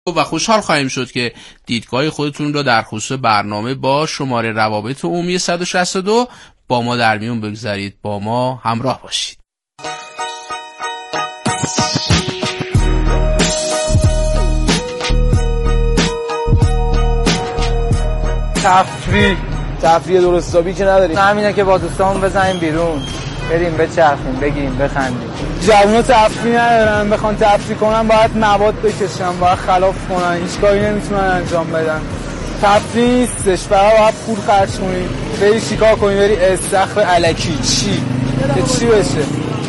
و خوشحال خواهیم شد که دیدگاه خودتون را در خصوص برنامه با شماره روابط عمومی 162 با ما در میون بگذارید. با ما همراه باشید. تفریح درست حسابی که نداریم. همینه که با دوستامون بزنیم بیرون، بریم بچرخیم، بگیم، بخندیم. جوونا تفریح ندارن، بخوان تفریح کنن باید مواد بکشن، باید خلاف کنن، هیچ کاری نمیتونن انجام بدن. تفریح نیستش، فقط باید پول خرج کنی، بری چیکار کنی، بری استخر الکی چی بشه.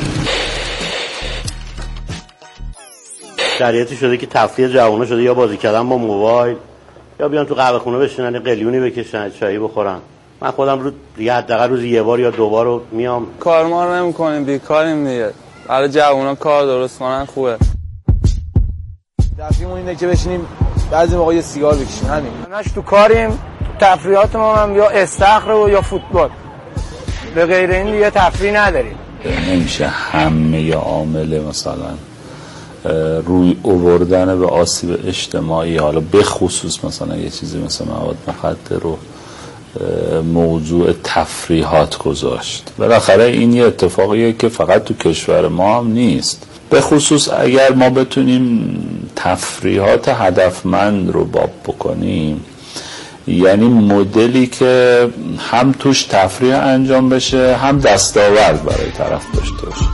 شریعتی شده که تفریح جوونا شده یا بازی کردن با موبایل یا بیان تو قهوه خونه بشینن قلیونی بکشن چایی بخورن. من خودم رو دیگه حداقل روزی یه بار یا دو بار رو میام. کار ما رو نمی‌کنیم، بیکاریم دیگه. برای جوونا کار درست کنن خوبه. تفریحمون اینه که بشینیم بعضی موقع یه سیگار بکشیم، همین. همش تو کاریم، تو تفریحاتمون هم یا استخر و یا فوتبال. به غیر این دیگه تفریح نداریم. نمیشه همه عامل مثلا روی آوردن به آسیب اجتماعی، حالا به خصوص مثلا یه چیزی مثل مواد مخدر رو موضوع تفریحات گذاشت. بالاخره این یه اتفاقیه که فقط تو کشور ما هم نیست. به خصوص اگر ما بتونیم تفریحات هدفمند رو باب بکنیم، یعنی مدلی که هم توش تفریح انجام بشه هم دستاورد برای طرف داشته باشه.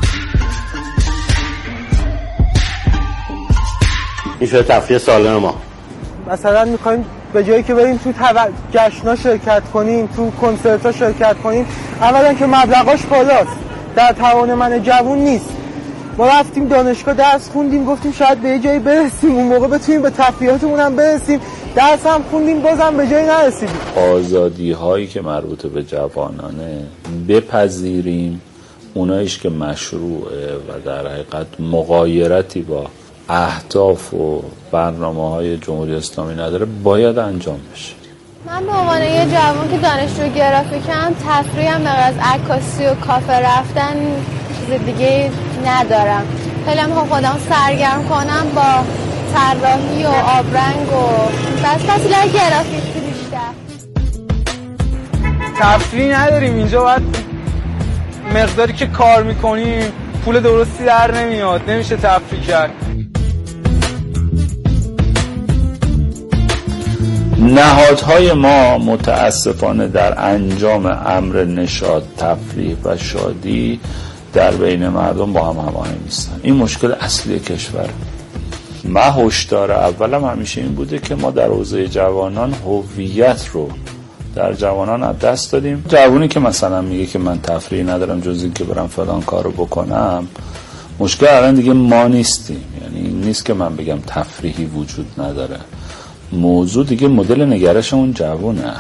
این شده تفریح سالم ما. مثلا میخوایم به جایی که بریم تو جشن‌ها شرکت کنیم، تو کنسرت‌ها شرکت کنیم، اولا که مبلغاش بالاست، در توان من جوون نیست. ما رفتیم دانشگاه درس خوندیم، گفتیم شاید به جایی برسیم، اون موقع بتونیم به تفریحاتمون هم برسیم. درس هم خوندیم بازم به جایی نرسیدیم. آزادی هایی که مربوط به جوانانه بپذیریم، اوناییش که مشروعه و در حقیقت مغایرتی با اهداف و برنامه‌های جمهوری اسلامی نداره باید انجام بشه. من به عنوان یه جوان که دانشجو گرافیکم، تفریحم به از عکاسی و کافه رفتن چیز دیگه ندارم. خیلی هم خودم سرگرم کنم با طراحی و آبرنگ و بس فصیله‌های گرافیکی بیشتر. تفریح نداریم اینجا، باید مقداری که کار میکنیم پول درستی در نمیاد، نمیشه تفریح کرد. نهادهای ما متاسفانه در انجام امر نشاط، تفریح و شادی در بین مردم با هم هماهنگ نیستن. این مشکل اصلی کشور. من هشدار اولم همیشه این بوده که ما در حوزه جوانان هویت رو در جوانان از دست دادیم. جوانی که مثلا میگه که من تفریح ندارم جز این که برم فلان کارو بکنم، مشکل الان دیگه ما نیستیم. یعنی این نیست که من بگم تفریحی وجود نداره، موضوع دیگه مدل نگرش اون جوونه.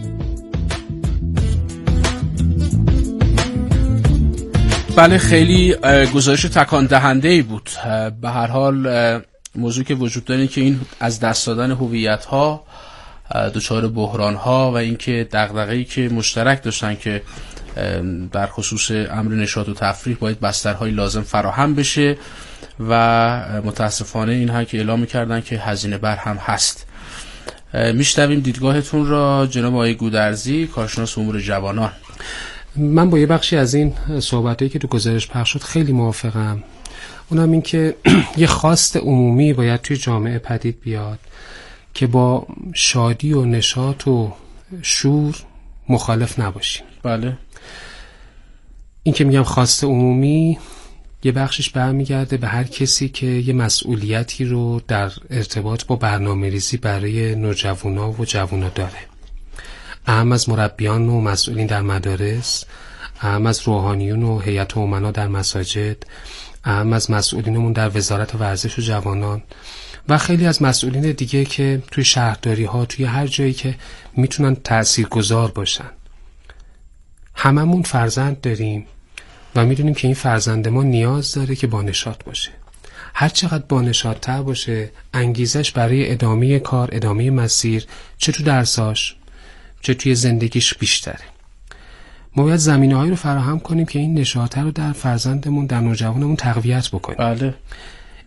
بله، خیلی گزارش تکان دهنده‌ای بود. به هر حال موضوع که وجود داره که این از دست دادن هویت‌ها، دچار بحران‌ها و اینکه دغدغه‌ای که مشترک داشتن که در خصوص امر نشاط و تفریح باید بسترهای لازم فراهم بشه و متاسفانه اینها که اعلام می‌کردن که هزینه بر هم هست. میشنویم دیدگاهتون را جناب آقای گودرزی، کارشناس امور جوانان. من با یه بخشی از این صحبتایی که تو گزارش پخش شد خیلی موافقم. اونم این که یه خواست عمومی باید توی جامعه پدید بیاد که با شادی و نشاط و شور مخالف نباشیم. بله. این که میگم خواست عمومی یه بخشش برمیگرده به هر کسی که یه مسئولیتی رو در ارتباط با برنامه‌ریزی برای نوجوانا و جوانا داره. اهم از مربیان و مسئولین در مدارس، اهم از روحانیون و هیئت امنا در مساجد، اهم از مسئولینمون در وزارت ورزش و جوانان و خیلی از مسئولین دیگه که توی شهرداری ها، توی هر جایی که میتونن تاثیرگذار باشن. هممون فرزند داریم و میدونیم که این فرزند ما نیاز داره که با نشاط باشه. هر چقدر با نشاط‌تر باشه، انگیزش برای ادامه کار، ادامه مسیر، چه تو درساش چه توی زندگیش بیشتره. ما باید زمینه‌هایی رو فراهم کنیم که این نشاط رو در فرزندمون، در نوجوانمون تقویت بکنیم. بله.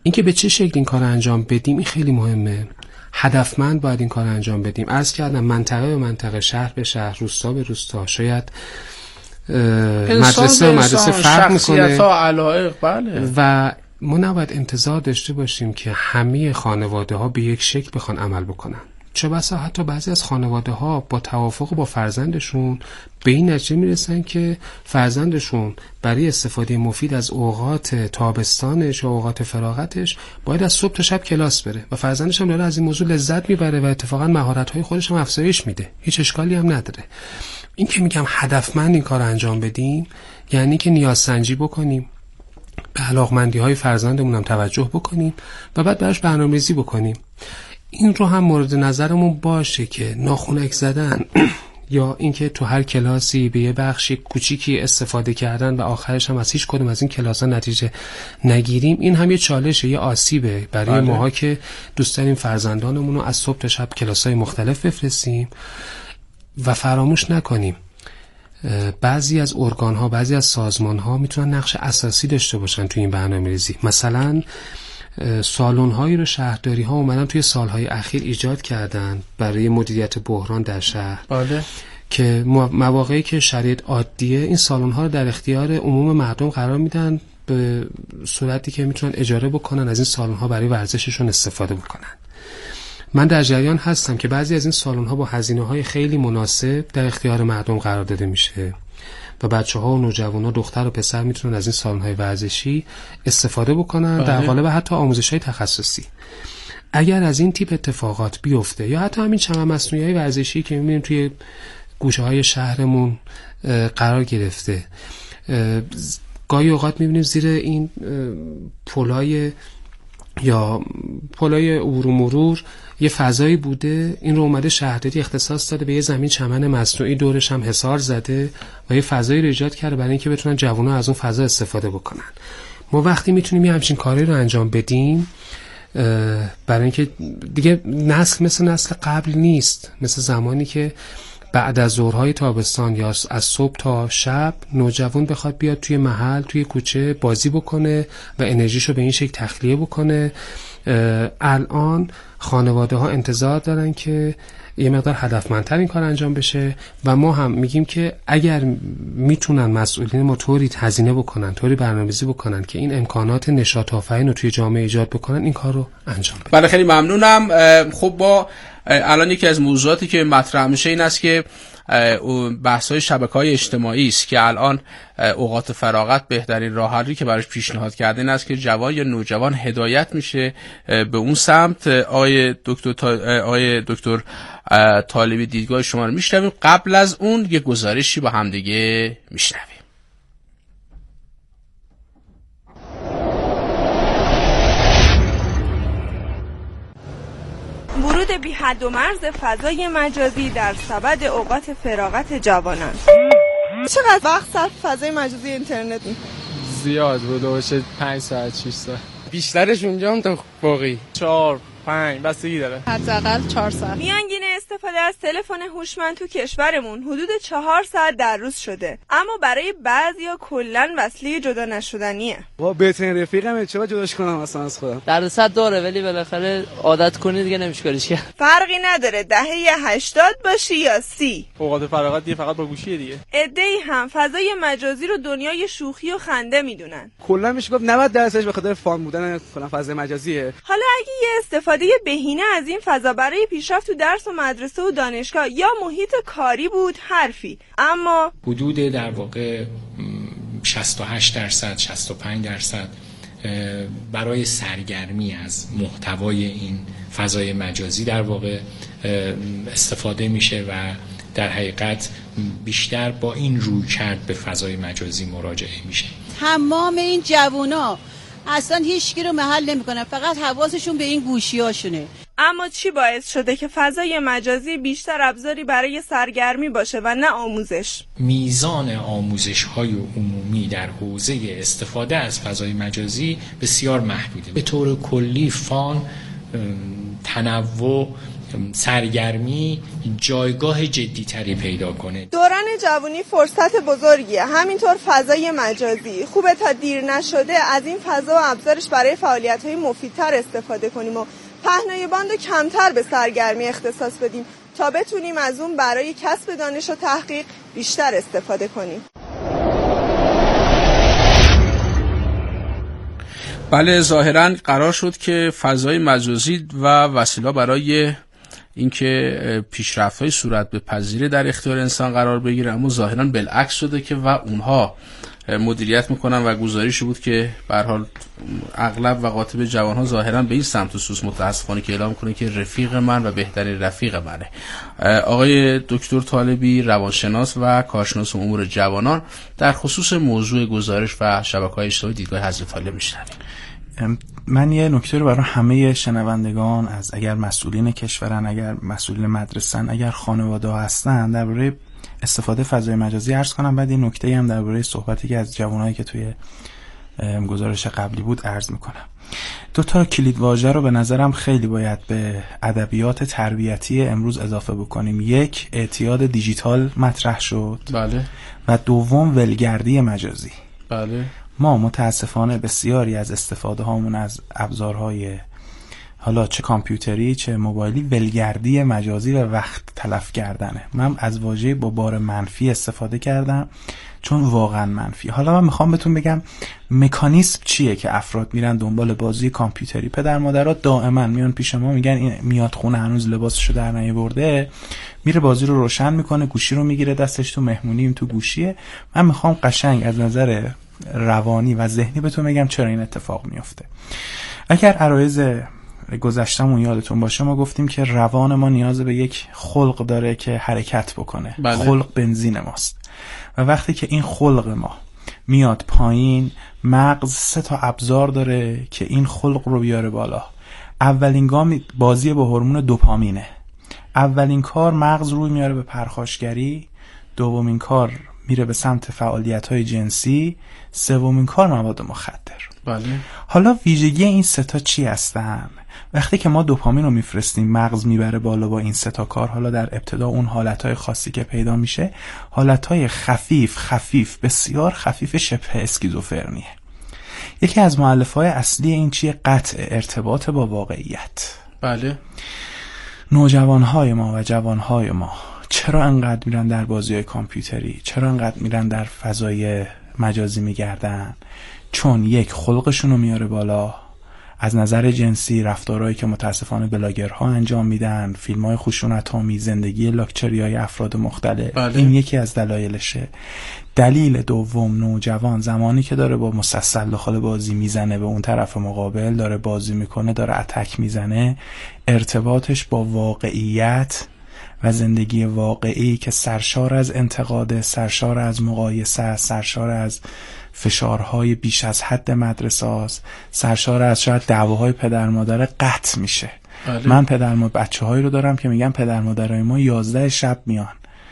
اینکه به چه شکل این کار انجام بدیم این خیلی مهمه. هدفمند باید این کار انجام بدیم. عرض کردم منطقه به منطقه، شهر به شهر، روستا به روستا، شاید مدرسه به مدرسه فرق میکنه بله. و ما نباید انتظار داشته باشیم که همه خانواده ها به یک شکل بخوان عمل بکنن. چه بسا حتی بعضی از خانواده ها با توافق با فرزندشون به این نتیجه میرسن که فرزندشون برای استفاده مفید از اوقات تابستانش و اوقات فراغتش باید از صبح تا شب کلاس بره و فرزندش هم داره از این موضوع لذت میبره و اتفاقا مهارت‌های خودش هم افزایش میده، هیچ اشکالی هم نداره. این که میگم هدفمند این کار انجام بدیم یعنی که نیازسنجی بکنیم، به علاقمندی‌های فرزندمون هم توجه بکنیم و بعد براش برنامه‌ریزی بکنیم. این رو هم مورد نظرمون باشه که ناخنک زدن یا اینکه تو هر کلاسی به یه بخشی کوچیکی استفاده کردن و آخرش هم از هیچ کدوم از این کلاس‌ها نتیجه نگیریم، این هم یه چالشه، یه آسیبه برای ماها که دوست داریم فرزندانمون رو از صبح تا شب کلاس‌های مختلف بفرستیم و فراموش نکنیم بعضی از ارگان‌ها، بعضی از سازمان‌ها میتونن نقش اساسی داشته باشن تو این برنامه‌ریزی. مثلا سالن‌هایی رو شهرداری‌ها اومدن توی سال‌های اخیر ایجاد کردن برای مدیریت بحران در شهر. بله. که مواقعی که شرایط عادیه این سالن‌ها رو در اختیار عموم مردم قرار میدن به صورتی که میتونن اجاره بکنن از این سالن‌ها برای ورزششون استفاده بکنن. من در جریان هستم که بعضی از این سالن‌ها با هزینه‌های خیلی مناسب در اختیار مردم قرار داده میشه و بچه‌ها و نوجوان‌ها، دختر و پسر میتونن از این سالن‌های ورزشی استفاده بکنن در قالب حتی آموزش‌های تخصصی. اگر از این تیپ اتفاقات بیفته یا حتی همین چمن مصنوعی‌های ورزشی که می‌بینیم توی گوشه‌های شهرمون قرار گرفته، گاهی اوقات می‌بینیم زیر این پلای عبور و مرور یه فضایی بوده، این رو اومده شهرداری اختصاص داده به یه زمین چمن مصنوعی، دورش هم حصار زده و یه فضایی رو ایجاد کرده برای اینکه بتونن جوونا از اون فضا استفاده بکنن. ما وقتی میتونیم یه همچین کاری رو انجام بدیم برای اینکه دیگه نسل مثل نسل قبل نیست، مثل زمانی که بعد از ظهرهای تابستان یا از صبح تا شب نوجوان بخواد بیاد توی محل، توی کوچه بازی بکنه و انرژیشو به این شکل تخلیه بکنه. الان خانواده ها انتظار دارن که یه مقدار هدفمندتر این کار انجام بشه و ما هم میگیم که اگر میتونن مسئولین ما طوری هزینه بکنن، طوری برنامه‌ریزی بکنن که این امکانات نشاط آفرین رو توی جامعه ایجاد بکنن، این کار رو انجام بدن. بله خیلی ممنونم. خب با الان یکی از موضوعاتی که مطرح میشه این است که بحث‌های شبکه‌های اجتماعی است که الان اوقات فراغت بهترین راه حلی که براش پیشنهاد کردن است که جوان یا نوجوان هدایت میشه به اون سمت. آقای دکتر طالبی دیدگاه شما رو میشنویم. قبل از اون یه گزارشی با هم دیگه میشنویم. ورود بی حد و مرز فضای مجازی در سبد اوقات فراغت جوانان. چقدر وقت صرف فضای مجازی اینترنت می؟ زیاد بوده باشه 5 ساعت 6 ساعت بیشترش اونجا هم تا باقی 4-5 بستگی داره، حداقل 4 ساعت. میانگین استفاده از تلفن هوشمند تو کشورمون حدود 4 ساعت در روز شده، اما برای بعضیا کلا وسیله جدا نشدنیه. با بهترین رفیقم چرا جداش کنم اصلا از خودم؟ دردسر داره ولی بالاخره عادت کنی دیگه نمیشه کاریش کرد. فرقی نداره دهه 80 باشی یا 30. اوقات فراغت دیگه فقط با گوشیه دیگه. عده‌ای هم فضای مجازی رو دنیای شوخی و خنده میدونن. کلا میشه گفت 90% به خاطر فان بودن کلا فضای مجازیه. حالا اگه یه استفاده بهینه از این فضا برای پیشرفت تو درس و مدرسه و دانشگاه یا محیط کاری بود حرفی، اما حدود در واقع 68% 65% برای سرگرمی از محتوای این فضای مجازی در واقع استفاده میشه و در حقیقت بیشتر با این رویکرد به فضای مجازی مراجعه میشه. تمام این جوونا اصلا هیچکی رو محل نمیکنن، فقط حواسشون به این گوشیاشونه. اما چی باعث شده که فضای مجازی بیشتر ابزاری برای سرگرمی باشه و نه آموزش؟ میزان آموزش‌های عمومی در حوزه استفاده از فضای مجازی بسیار محدوده. به طور کلی فان، تنوع سرگرمی جایگاه جدی‌تری پیدا کنه. دوران جوانی فرصت بزرگیه، همینطور فضای مجازی خوبه تا دیر نشده از این فضا و ابزارش برای فعالیت‌های مفیدتر استفاده کنیم و پهنای باندو کمتر به سرگرمی اختصاص بدیم تا بتونیم از اون برای کسب دانش و تحقیق بیشتر استفاده کنیم. بله، ظاهراً قرار شد که فضای مجازی و وسیله برای اینکه پیشرفت‌های صورت بپذیره در اختیار انسان قرار بگیره، اما ظاهراً بالعکس شده که و اونها مدیریت میکنن و گزارشی بود که به هر حال اغلب و قاطب جوانها ظاهراً به این سمت و سوس متاسفانه که اعلام کنه که رفیق من و بهترین رفیق منه. آقای دکتر طالبی، روانشناس و کارشناس امور جوانان، در خصوص موضوع گزارش و شبکه‌های اجتماعی دیدگاه حضرت عالی میشنویم. من یه نکته رو برای همه شنوندگان، از اگر مسئولین کشورن، اگر مسئولین مدرسه‌ن، اگر خانواده هستن، درباره استفاده فضای مجازی عرض کنم. بعد این نکته هم درباره صحبتی که از جوانایی که توی گزارش قبلی بود عرض میکنم. دو تا کلید واژه رو به نظرم خیلی باید به ادبیات تربیتی امروز اضافه بکنیم. یک، اعتیاد دیجیتال مطرح شد. بله. و دوم، ولگردی مجازی. بله. ما متاسفانه بسیاری از استفاده هامون از ابزارهای حالا چه کامپیوتری چه موبایلی ولگردی مجازی و وقت تلف کردنه. من از واژه با بار منفی استفاده کردم چون واقعا منفی. حالا من میخوام بهتون بگم مکانیزم چیه که افراد میرن دنبال بازی کامپیوتری. پدر مادرها دائما میان پیش ما میگن این میاد خونه هنوز لباسشو در نیاورده، میره بازی رو روشن میکنه، گوشی رو میگیره دستش، تو مهمونیم تو گوشیه. من میخوام قشنگ از نظر روانی و ذهنی بهتون بگم چرا این اتفاق میفته. اگر عرایض گذشتمون یادتون باشه، ما گفتیم که روان ما نیاز به یک خلق داره که حرکت بکنه. بله. خلق بنزین ماست و وقتی که این خلق ما میاد پایین، مغز 3 تا ابزار داره که این خلق رو بیاره بالا. اولین گام بازی با هورمون دوپامینه. اولین کار مغز روی میاره به پرخاشگری، دومین کار میره به سمت فعالیت‌های جنسی، سومین کار مواد مخدر. بله. حالا ویژگی این 3 تا چی هستن؟ وقتی که ما دوپامین رو میفرستیم، مغز میبره بالا با این 3 تا کار. حالا در ابتدا اون حالتهای خاصی که پیدا میشه، حالتهای خفیف بسیار خفیف شبه اسکیزوفرنیه. یکی از مؤلفه‌های اصلی این چیه؟ قطع ارتباط با واقعیت. بله. نوجوانهای ما و جوانهای ما چرا انقدر میرن در بازی‌های کامپیوتری؟ چرا انقدر میرن در فضای مجازی میگردن؟ چون یک، خلقشون رو میاره بالا. از نظر جنسی رفتارهایی که متاسفانه بلاگرها انجام میدن، فیلم‌های خشونت‌آمیز، زندگی لاکچری‌های افراد مختلف. بله. این یکی از دلایلشه. دلیل دوم، نوجوان زمانی که داره با مسلسل داخل بازی میزنه، به اون طرف مقابل داره بازی میکنه، داره اتک میزنه، ارتباطش با واقعیت و زندگی واقعی که سرشار از انتقاد، سرشار از مقایسه، سرشار از فشارهای بیش از حد مدرسه است، سرشار از شاید دعواهای پدر مادر قطع میشه. بله. من بچه‌هایی رو دارم که میگن پدر مادرای ما 11 شب میان.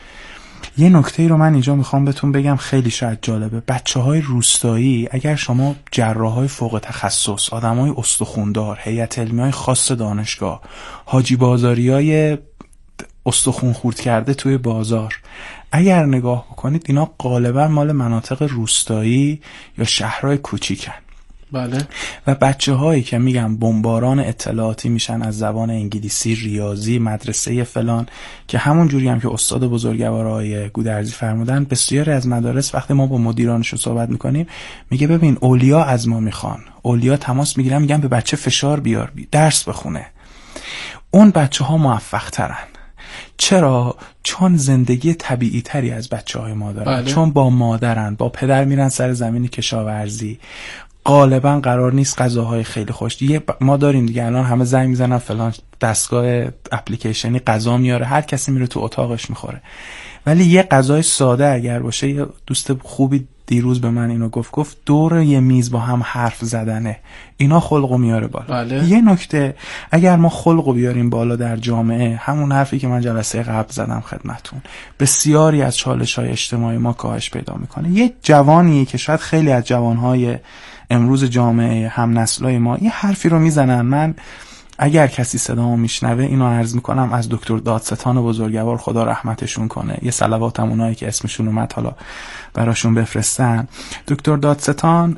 یه نکته ای رو من اینجا میخوام بهتون بگم خیلی شاید جالبه. بچه‌های روستایی، اگر شما جراحای فوق تخصص، آدمای استخوندار، هیئت علمیای خاص دانشگاه، حاجی بازاریای استخون خورد کرده توی بازار، اگر نگاه بکنید اینا غالبا مال مناطق روستایی یا شهرهای کوچیکن. بله. و بچه‌هایی که میگن بمباران اطلاعاتی میشن از زبان انگلیسی، ریاضی، مدرسه فلان، که همون جوری هم که استاد بزرگوارای گودرزی فرمودن، بسیاری از مدارس وقتی ما با مدیرانشون صحبت میکنیم میگه ببین اولیا از ما میخوان، اولیا تماس میگیرن میگن به بچه فشار بیار درس بخونه. اون بچه‌ها موفق ترن. چرا؟ چون زندگی طبیعی تری از بچه‌های ما دارن. بله. چون با مادرن، با پدر میرن سر زمین کشاورزی، غالبا قرار نیست غذاهای خیلی خوش. ما داریم دیگه الان همه زنگ میزنن فلان دستگاه اپلیکیشنی غذا میاره، هر کسی میره تو اتاقش میخوره. ولی یه غذای ساده اگر باشه، یه دوست خوبی دیروز به من اینو گفت دور یه میز با هم حرف زدنه، اینا خلقو میاره بالا. بله. یه نکته، اگر ما خلقو بیاریم بالا در جامعه، همون حرفی که من جلسه قبل زدم خدمتون، بسیاری از چالش‌های اجتماعی ما کاهش پیدا میکنه. یه جوانی که شاید خیلی از جوانهای امروز جامعه هم نسلای ما یه حرفی رو میزنن، من اگر کسی صدامو میشنوه اینو عرض میکنم از دکتر دادستان بزرگوار، خدا رحمتشون کنه، یه صلواتم اونایی که اسمشون اومد حالا براشون بفرستن. دکتر دادستان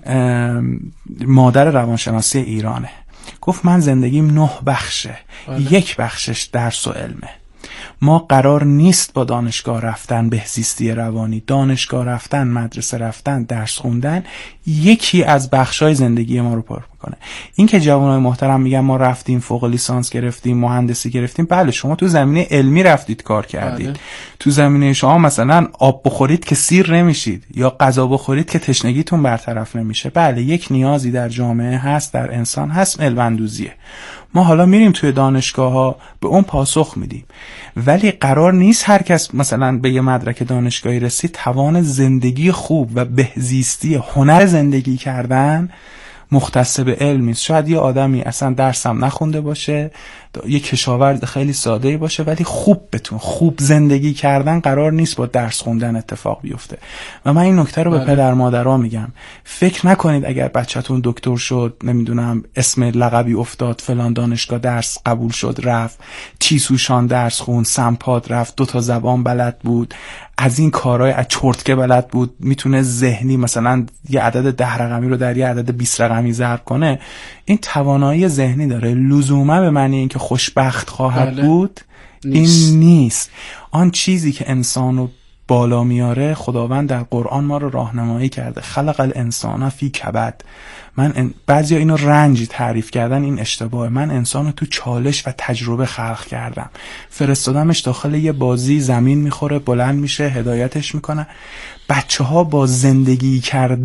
مادر روانشناسی ایرانه. گفت من زندگیم 9 بخشه، 1 بخشش درس و علمه. ما قرار نیست با دانشگاه رفتن، بهزیستی روانی، دانشگاه رفتن، مدرسه رفتن، درس خوندن یکی از بخشای زندگی ما رو پر میکنه. این که جوانای محترم میگن ما رفتیم فوق لیسانس گرفتیم، مهندسی گرفتیم، بله شما تو زمینه علمی رفتید کار کردید. بله. تو زمینه شما مثلا آب بخورید که سیر نمیشید یا غذا بخورید که تشنگیتون برطرف نمیشه. بله یک نیازی در جامعه هست، در انسان هست، علم‌اندوزیه. ما حالا میریم توی دانشگاه ها به اون پاسخ میدیم، ولی قرار نیست هر کس مثلا به یه مدرک دانشگاهی رسید توان زندگی خوب و بهزیستی، هنر زندگی کردن مختص به علم نیست. شاید یه آدمی اصلا درسم نخونده باشه، یه کشاورز خیلی ساده‌ای باشه، ولی خوب زندگی کردن قرار نیست با درس خوندن اتفاق بیفته. و من این نکته رو به پدر مادرها میگم، فکر نکنید اگر بچه‌تون دکتر شد، نمیدونم اسم لقبی افتاد، فلان دانشگاه درس قبول شد رفت، تیسوشان درس خوند، سمپاد رفت، 2 زبان بلد بود، از این کارهای از چرتکه بلد بود، میتونه ذهنی مثلا یه عدد 10 رقمی رو در یه عدد 20 رقمی ضرب کنه، این توانایی ذهنی داره. لزوما به معنی اینکه خوشبخت خواهد بود نیست. این نیست. آن چیزی که انسانو بالا میاره خداوند در قرآن ما رو راهنمایی کرده. خلق الانسان فی کبد. بعضیا اینو رنج تعریف کردن، این اشتباهه. من انسانو تو چالش و تجربه خلق کردم، فرستادمش داخل یه بازی، زمین میخوره، بلند میشه، هدایتش میکنه. بچه‌ها با زندگی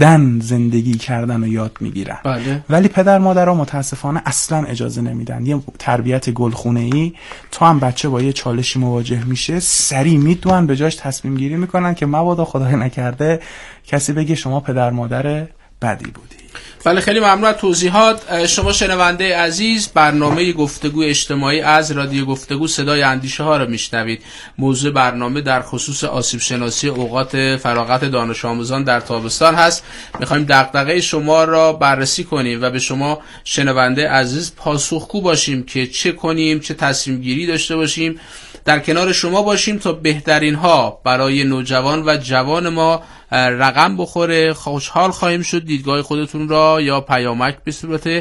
کردن رو یاد میگیرن. بله. ولی پدر مادرها متاسفانه اصلا اجازه نمیدن. یه تربیت گلخونه‌ای، تو هم بچه با یه چالشی مواجه میشه سریع میدونن، به جاش تصمیم گیری میکنن که مبادا خدای نکرده کسی بگه شما پدر مادر بدی بودی. بله خیلی ممنون از توضیحات. شما شنونده عزیز برنامه گفتگو اجتماعی از رادیو گفتگو صدای اندیشه ها رو میشنوید. موضوع برنامه در خصوص آسیب شناسی اوقات فراغت دانش آموزان در تابستان هست. میخوایم دغدغه شما را بررسی کنیم و به شما شنونده عزیز پاسخگو باشیم که چه کنیم، چه تصمیم گیری داشته باشیم. در کنار شما باشیم تا بهترین ها برای نوجوان و جوان ما رقم بخوره. خوشحال خواهیم شد دیدگاه خودتون را یا پیامک به صورت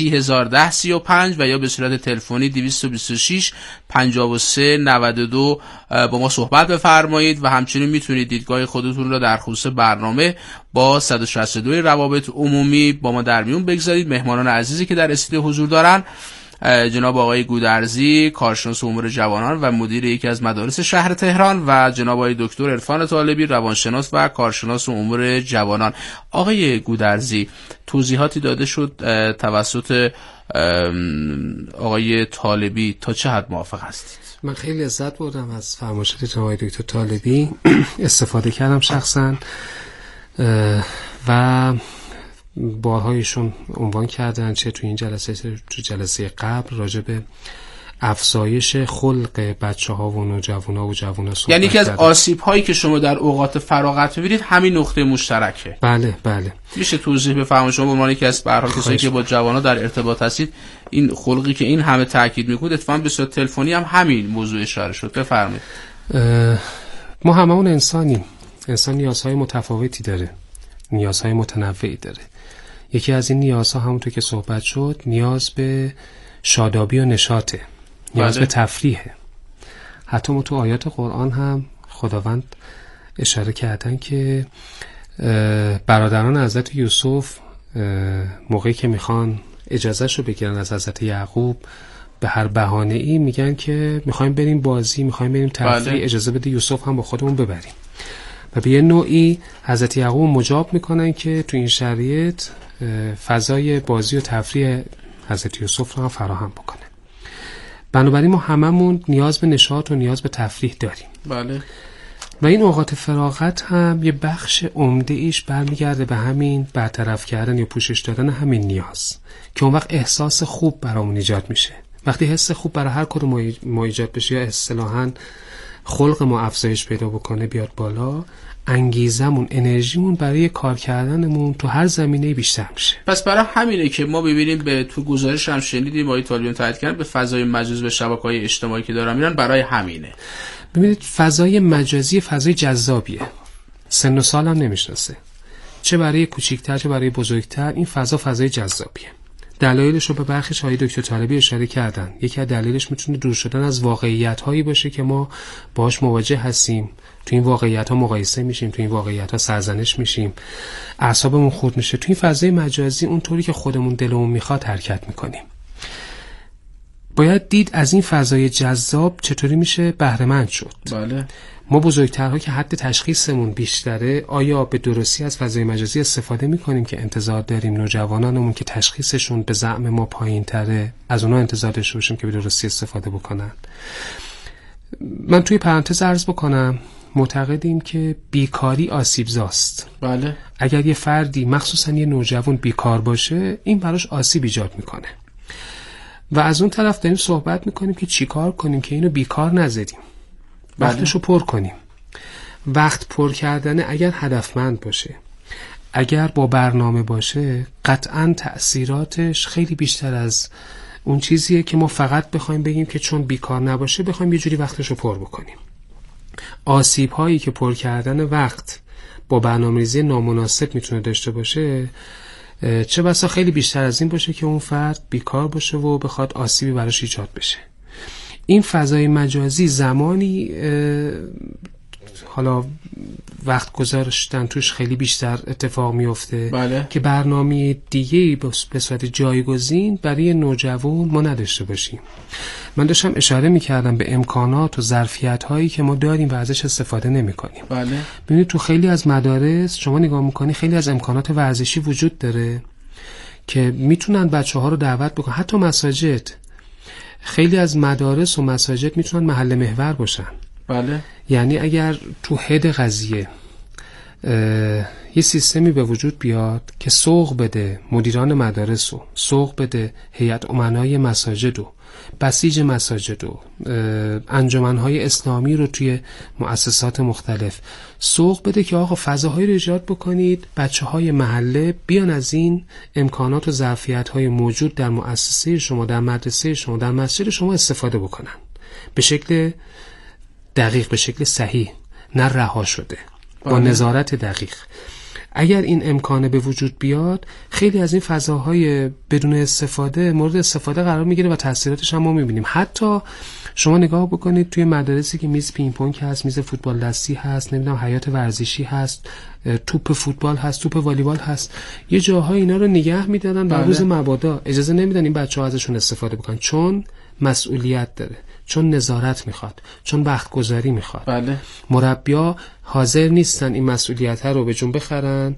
301035 و یا به صورت تلفنی 226 53 92 با ما صحبت بفرمایید و همچنین میتونید دیدگاه خودتون را در خصوص برنامه با 162 روابط عمومی با ما در میون بگذارید. مهمانان عزیزی که در استودیو حضور دارن جناب آقای گودرزی، کارشناس امور جوانان و مدیر یکی از مدارس شهر تهران و جناب آقای دکتر عرفان طالبی، روانشناس و کارشناس امور جوانان. آقای گودرزی، توضیحاتی داده شد توسط آقای طالبی، تا چه حد موافق هستید؟ من خیلی لذت بردم از فرمایشات جناب آقای دکتر طالبی، استفاده کردم شخصا و بارهایشون عنوان کردن، چه تو این جلسه چه تو جلسه قبل، راجع به افزایش خلق بچه‌ها و نوجوان‌ها و جوان‌ها صحبت. یعنی که از آسیب‌هایی که شما در اوقات فراغت می‌بینید همین نقطه مشترکه. بله بله. میشه توضیح بفرمایید شما به عنوان یکی از به هر حال کسایی که با جوان‌ها در ارتباط هستید، این خلقی که این همه تاکید می‌کنید اتفاقاً به صورت تلفنی هم همین موضوع اشاره شد. بفرمایید. ما هممون انسانیم. انسان نیازهای متفاوتی داره. نیازهای متنوعی داره. یکی از این نیازها همونطور که صحبت شد نیاز به شادابی و نشاطه، نیاز به تفریحه. حتی ما تو آیات قرآن هم خداوند اشاره کردن که برادران حضرت یوسف موقعی که میخوان اجازهش رو بگیرن از حضرت یعقوب به هر بهانه‌ای میگن که میخوایم بریم بازی، میخوایم بریم تفریح، اجازه بده یوسف هم با خودمون ببریم. و به یه نوعی حضرت یعقوب مجاب میکنن که تو این شرایط فضای بازی و تفریح حضرت یوسف رو هم فراهم بکنه. بنابراین ما هممون نیاز به نشاط و نیاز به تفریح داریم. بله. و این اوقات فراغت هم یه بخش عمده ایش برمیگرده به همین برطرف کردن یا پوشش دادن همین نیاز که اون وقت احساس خوب برامون ایجاد میشه. وقتی حس خوب برای هر کدوم ما ایجاد بشه، یا اصطلاحاً خلق ما افزایش پیدا بکنه، بیاد بالا، انگیزمون، انرژیمون برای کار کردنمون تو هر زمینه بیشتر میشه. پس برای همینه که ما ببینیم به تو گزارش هم شنیدیم آقای طالبیان تایید کردن به فضای مجازی و شبکه‌های اجتماعی که دارن میرن برای همینه. ببینید فضای مجازی فضای جذابیه، سن و سال هم نمیشناسه، چه برای کوچیک‌تر چه برای بزرگتر این فضا فضای جذابیه. دلایلش رو به برخی های دکتر طالبی اشاره کردن. یکی از دلایلش میتونه دور شدن از واقعیت‌هایی باشه که ما باهاش مواجه هستیم، تو این واقعیت‌ها مقایسه میشیم، تو این واقعیت‌ها سرزنش میشیم، اعصابمون خورد میشه. تو این فضای مجازی اونطوری که خودمون دلمون میخواد حرکت میکنیم. باید دید از این فضای جذاب چطوری میشه بهره مند شد. بله. ما بزرگترها که حد تشخیصمون بیشتره، آیا به درستی از فضای مجازی استفاده میکنیم که انتظار داریم نوجوانانمون که تشخیصشون به زعم ما پایین تره از اونا انتظار داشته باشیم که به درستی استفاده بکنن؟ من توی پرانتز عرض بکنم معتقدیم که بیکاری آسیبزاست. بله. اگر یه فردی مخصوصا یه نوجوان بیکار باشه این براش آسیب ایجاد میکنه و از اون طرف داریم صحبت میکنیم که چیکار کنیم که اینو بیکار نذاریم، وقتشو پر کنیم. وقت پر کردن اگر هدفمند باشه، اگر با برنامه باشه، قطعاً تأثیراتش خیلی بیشتر از اون چیزیه که ما فقط بخوایم بگیم که چون بیکار نباشه بخوایم یه جوری وقتشو پر بکنیم. آسیب هایی که پر کردن وقت با برنامه‌ریزی نامناسب میتونه داشته باشه چه بسا خیلی بیشتر از این باشه که اون فرد بیکار باشه و بخواد آسیبی براش ایجاد بشه. این فضای مجازی زمانی حالا وقت گذاشتن توش خیلی بیشتر اتفاق میفته. بله. که برنامه دیگه‌ای به صورت جایگزین برای نوجوان ما نداشته باشیم. من داشتم اشاره میکردم به امکانات و ظرفیت هایی که ما داریم و ازش استفاده نمی کنیم. بله. ببینید تو خیلی از مدارس شما نگاه میکنی خیلی از امکانات ورزشی وجود داره که میتونن بچه ها رو دعوت بکنن. حتی مساجد، خیلی از مدارس و مساجد میتونن محل محور باشن. بله. یعنی اگر تو هد قضیه یه سیستمی به وجود بیاد که سوق بده مدیران مدارس و سوق بده هیئت امنای مساجد و بسیج مساجد و انجمنهای اسلامی رو توی مؤسسات مختلف سوق بده که آقا فضاهایی رو ایجاد بکنید، بچه‌های محله بیان از این امکانات و ظرفیت‌های موجود در مؤسسه شما، در مدرسه شما، در مسجد شما استفاده بکنن به شکل دقیق، به شکل صحیح، نه رها شده، با نظارت دقیق. اگر این امکانه به وجود بیاد خیلی از این فضاهای بدون استفاده مورد استفاده قرار میگیره و تاثیراتش هم ما میبینیم. حتی شما نگاه بکنید توی مدارسی که میز پینگ پونگ هست، میز فوتبال دستی هست، نمیدونم حیات ورزشی هست، توپ فوتبال هست، توپ والیبال هست، یه جاهای اینا رو نگه میدارن و روز مبادا اجازه نمیدن این بچه‌ها ازشون استفاده بکنن، چون مسئولیت داره، چون نظارت میخواد، چون وقت گذاری میخواد. بله. مربیا حاضر نیستن این مسئولیت ها رو به جون بخرن،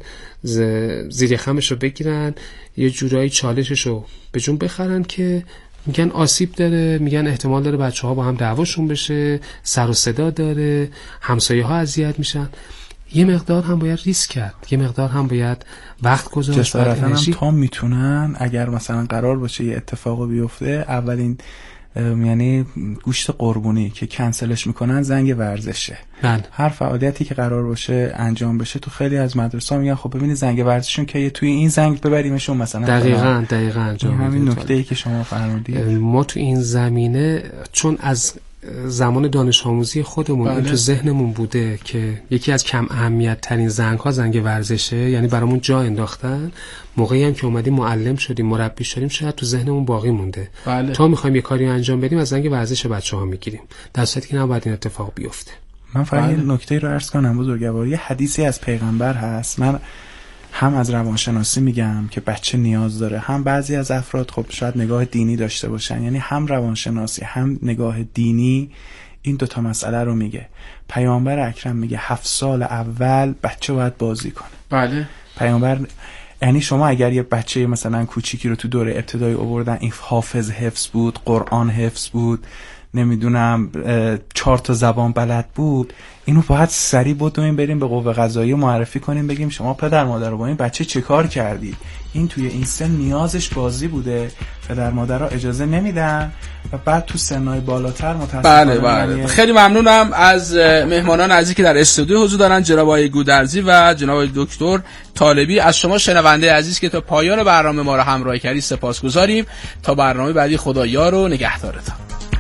زیر خمش رو بگیرن، یه جورایی چالشش رو به جون بخرن که میگن آسیب داره، میگن احتمال داره بچه ها با هم دعواشون بشه، سر و صدا داره، همسایه ها اذیت میشن. یه مقدار هم باید ریسک کرد، یه مقدار هم باید وقت گذاشت. جسارتا هم تا میتونن اگر مثلا قرار باشه یه اتفاق بیفته اولین یعنی گوشت قربونی که کنسلش میکنن زنگ ورزشه. بله. هر فعالیتی که قرار باشه انجام بشه تو خیلی از مدرسه‌ها میگن خب ببینید زنگ ورزششون که توی این زنگ ببریمشون مثلا. دقیقاً همین نکته‌ای که شما فرمودید. ما تو این زمینه چون از زمان دانش آموزی خودمون این تو ذهنمون بوده که یکی از کم اهمیت ترین زنگ ها زنگ ورزشه، یعنی برامون جا انداختن، موقعی هم که اومدیم معلم شدیم مربی شدیم شاید تو ذهنمون باقی مونده. تا میخوایم یه کاری انجام بدیم از زنگ ورزش بچه‌ها میگیریم، در صورتی که نباید این اتفاق بیفته. من فقط یه نکته رو عرض کنم بزرگوار، یه حدیثی از پیغمبر هست، من هم از روانشناسی میگم که بچه نیاز داره، هم بعضی از افراد خب شاید نگاه دینی داشته باشن، یعنی هم روانشناسی هم نگاه دینی این دوتا مسئله رو میگه. پیامبر اکرم میگه 7 سال اول بچه باید بازی کنه. بله. پیامبر یعنی شما اگر یه بچه مثلا کوچیکی رو تو دوره ابتدایی آوردن، این حافظ حفظ بود، قرآن حفظ بود، نمیدونم 4 تا زبان بلد بود، اینو باید سریع بدویم بریم به قوه قضاییه معرفی کنیم، بگیم شما پدر مادر با این بچه چه کار کردی، این توی این سن نیازش بازی بوده، پدر مادرها اجازه نمیدن و بعد تو سنهای بالاتر متاسفانه. بله. خیلی ممنونم از مهمانان عزیزی که در استودیو حضور دارن، جناب آقای گودرزی و جناب آقای دکتر طالبی. از شما شنونده عزیز که تا پایان برنامه ما رو همراهی کردید سپاسگزاریم. تا برنامه بعدی خدا یار و نگهدارتان.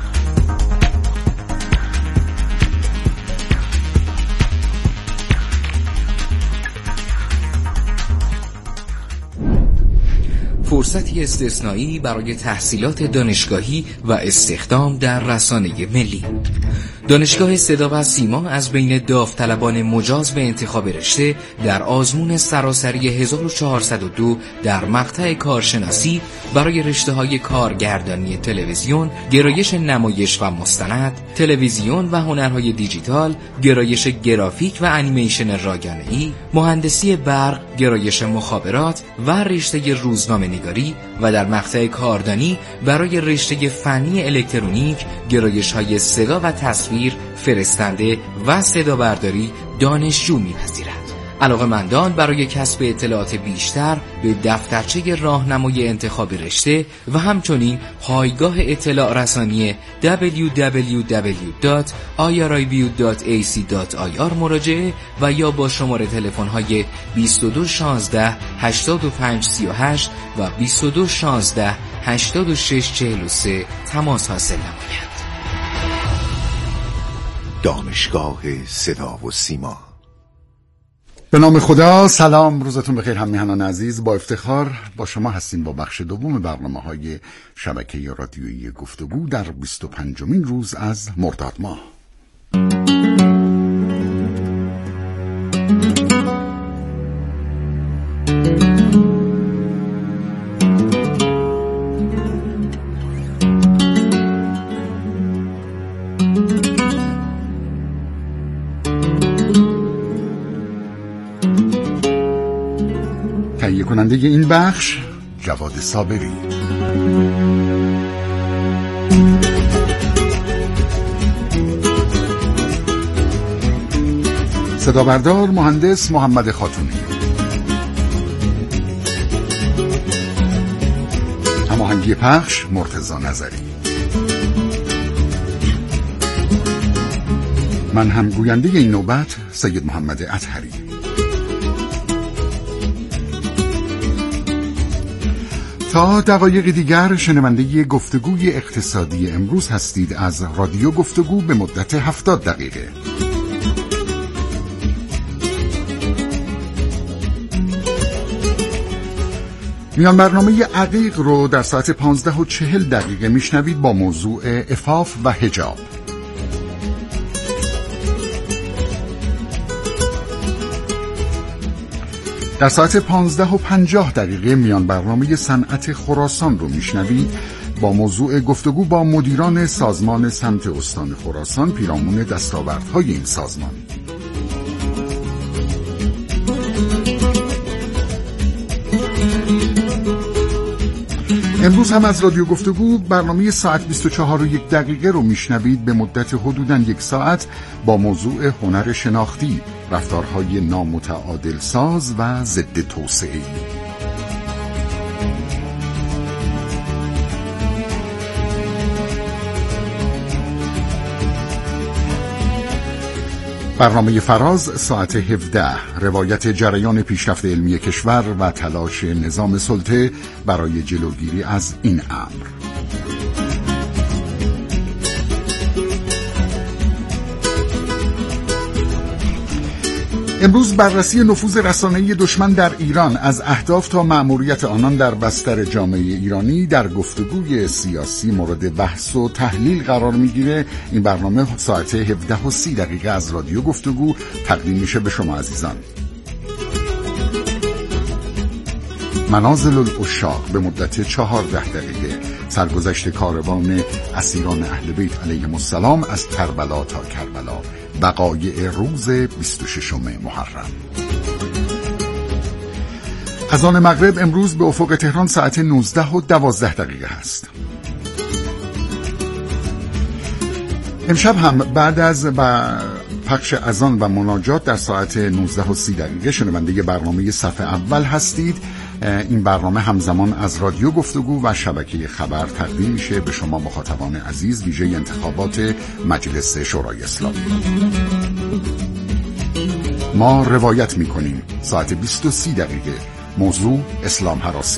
فرصتی استثنایی برای تحصیلات دانشگاهی و استخدام در رسانه ملی. دانشگاه صدا و سیما از بین داوطلبان مجاز به انتخاب رشته در آزمون سراسری 1402 در مقطع کارشناسی برای رشته‌های کارگردانی تلویزیون، گرایش نمایش و مستند، تلویزیون و هنرهای دیجیتال، گرایش گرافیک و انیمیشن رایانه‌ای، مهندسی برق، گرایش مخابرات و رشته روزنامه‌نگاری و در مقطع کاردانی برای رشته فنی الکترونیک، گرایش‌های صدا و تصویر، فرستنده و صدا برداری دانشجو می‌پذیرد. علاقه‌مندان برای کسب اطلاعات بیشتر به دفترچه راهنمای انتخاب رشته و همچنین پایگاه اطلاع رسانی www.iribud.ac.ir مراجعه و یا با شماره تلفن‌های 22 16 85 38 و 22 16 86 43 تماس حاصل نمایند. دانشگاه صدا و سیما. به نام خدا. سلام، روزتون بخیر هم میهنان عزیز. با افتخار با شما هستیم با بخش دوم برنامه‌های شبکه رادیویی گفتگو در 25مین روز از مرداد ماه. تهیه کننده این بخش جواد صابری. صدا بردار مهندس محمد خاتونی. هماهنگی پخش مرتضی نظری. من هم گوینده این نوبت سید محمد اطهری. تا دقایق دیگر شنونده گفتگوی اقتصادی امروز هستید از رادیو گفتگو به مدت 70 دقیقه. میان برنامه عقیق رو در ساعت 15:40 میشنوید با موضوع عفاف و حجاب. در ساعت 15:50 میان برنامه صنعت خراسان رو میشنوید با موضوع گفتگو با مدیران سازمان سمت استان خراسان پیرامون دستاوردهای این سازمان. امروز هم از رادیو گفتگو برنامه ساعت 24:01 رو میشنوید به مدت حدوداً 1 ساعت با موضوع هنر شناختی، رفتارهای نامتعادل ساز و ضد توسعه. برنامه فراز ساعت 17 روایت جریان پیشرفت علمی کشور و تلاش نظام سلطه برای جلوگیری از این امر. امروز بررسی نفوذ رسانه‌ای دشمن در ایران از اهداف تا مأموریت آنان در بستر جامعه ایرانی در گفتگوی سیاسی مورد بحث و تحلیل قرار میگیره. این برنامه ساعت 17:30 از رادیو گفتگو تقدیم میشه به شما عزیزان. منازل العشاق به مدت 14 دقیقه سرگذشت کاروان اسیران اهل بیت علیهم السلام از کربلا تا کربلا، وقایع روز 26 محرم. اذان مغرب امروز به افق تهران ساعت 19:12 هست. امشب هم بعد از پخش اذان و مناجات در ساعت 19:30 شنونده برنامه صفحه اول هستید. این برنامه همزمان از رادیو گفتگو و شبکه خبر تقدیم میشه به شما مخاطبان عزیز ویژه انتخابات مجلس شورای اسلامی. ما روایت میکنیم ساعت 20:30. موضوع اسلام هراسی.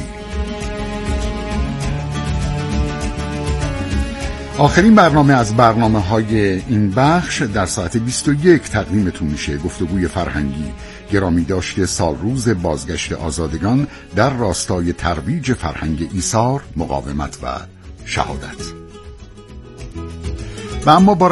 آخرین برنامه از برنامه‌های این بخش در ساعت 21 تقدیمتون میشه. گفتگوی فرهنگی گرامی داشته سال روز بازگشت آزادگان در راستای ترویج فرهنگ ایثار، مقاومت و شهادت. و اما با